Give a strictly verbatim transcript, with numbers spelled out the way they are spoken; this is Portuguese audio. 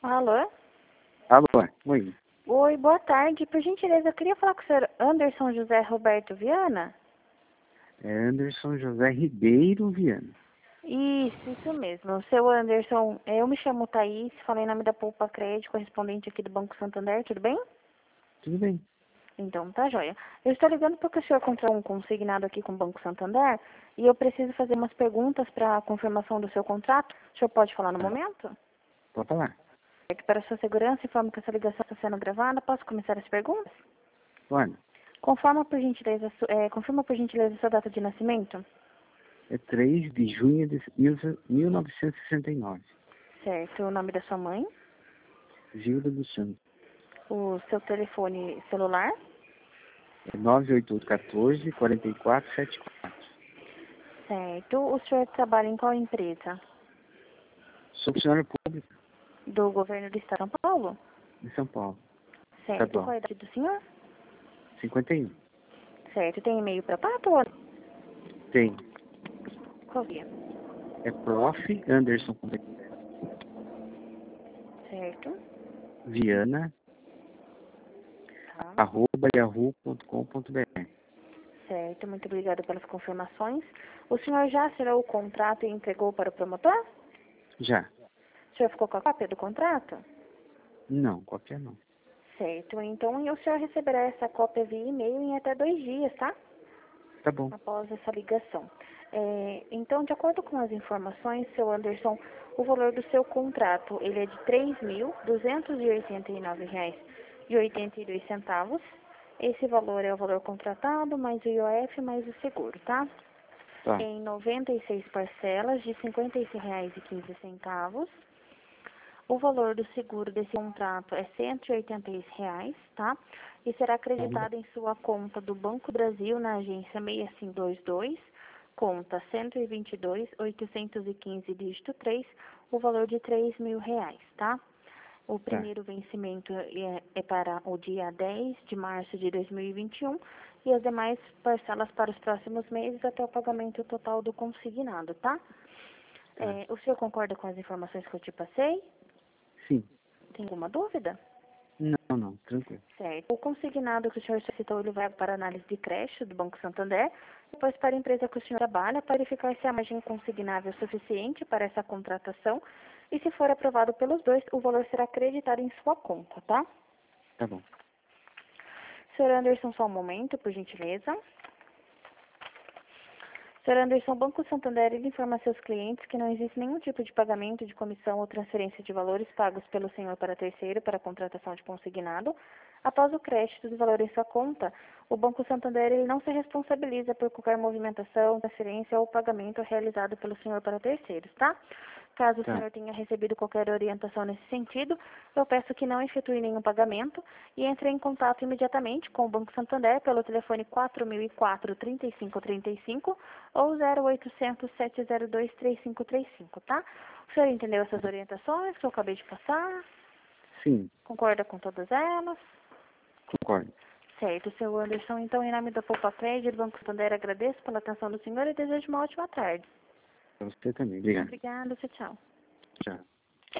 Alô? Alô, oi. Oi, boa tarde. Por gentileza, eu queria falar com o senhor Anderson José Roberto Viana. É Anderson José Ribeiro Viana. Isso, isso mesmo. O seu Anderson, eu me chamo Thaís, falei em nome da Poupa Crédito, correspondente aqui do Banco Santander, tudo bem? Tudo bem? Então, tá joia. Eu estou ligando porque o senhor comprou um consignado aqui com o Banco Santander e eu preciso fazer umas perguntas para a confirmação do seu contrato. O senhor pode falar no momento? Pode falar. É que para sua segurança, informo que essa ligação está sendo gravada. Posso começar as perguntas? Pode. Conforma por gentileza, su- é, confirma por gentileza a sua data de nascimento. É três de junho de mil novecentos e sessenta e nove. Certo. O nome da sua mãe. Gilda dos Santos. O seu telefone celular. É nove oito oito um quatro, quatro quatro sete quatro. Certo. O senhor trabalha em qual empresa? Sou funcionário público Do governo do estado de São Paulo? em São Paulo. Certo. Estadual. Qual é a idade do senhor? cinquenta e um. Certo. Tem e-mail para Pato? Tem. Qual é? É prof. Anderson Certo. Viana, Tá. arroba yahoo ponto com ponto br. Certo. Muito obrigada pelas confirmações. O senhor já assinou o contrato e entregou para o promotor? Já. O senhor ficou com a cópia do contrato? Não, qualquer não. Certo. Então, o senhor receberá essa cópia via e-mail em até dois dias, tá? Tá bom. Após essa ligação. É, então, de acordo com as informações, seu Anderson, o valor do seu contrato, ele é de três mil duzentos e oitenta e nove reais e oitenta e dois centavos. Esse valor é o valor contratado, mais o I O F, mais o seguro, tá? Tá. Em noventa e seis parcelas de cinquenta e seis reais e quinze centavos. O valor do seguro desse contrato é cento e oitenta e seis reais, tá? E será acreditado em sua conta do Banco Brasil na agência seis cinco dois dois, conta cento e vinte e dois, oitocentos e quinze, dígito três, o valor de três mil reais, tá? O Tá. primeiro vencimento é, é para o dia dez de março de dois mil e vinte e um e as demais parcelas para os próximos meses até o pagamento total do consignado, tá? Tá. É, o senhor concorda com as informações que eu te passei? Sim. Tem alguma dúvida? Não, não. Tranquilo. Certo. O consignado que o senhor solicitou, ele vai para análise de crédito do Banco Santander, depois para a empresa que o senhor trabalha, para verificar se a margem consignável é suficiente para essa contratação, e se for aprovado pelos dois, o valor será acreditado em sua conta, tá? Tá bom. senhor Anderson, só um momento, por gentileza. senhor Anderson, o Banco Santander ele informa a seus clientes que não existe nenhum tipo de pagamento de comissão ou transferência de valores pagos pelo senhor para terceiro para a contratação de consignado. Após o crédito do valor em sua conta, o Banco Santander ele não se responsabiliza por qualquer movimentação, transferência ou pagamento realizado pelo senhor para terceiros, tá? Caso o Tá. senhor tenha recebido qualquer orientação nesse sentido, eu peço que não efetue nenhum pagamento e entre em contato imediatamente com o Banco Santander pelo telefone quatro mil e quatro, trinta e cinco trinta e cinco ou zero oitocentos, sete zero dois, três cinco três cinco, tá? O senhor entendeu essas orientações que eu acabei de passar? Sim. Concorda com todas elas? Concordo. Certo, seu Anderson. Então, em nome da Poupa Crédito do Banco Santander, agradeço pela atenção do senhor e desejo uma ótima tarde. Pra você também. Obrigado. Obrigada, tchau, tchau. Tchau.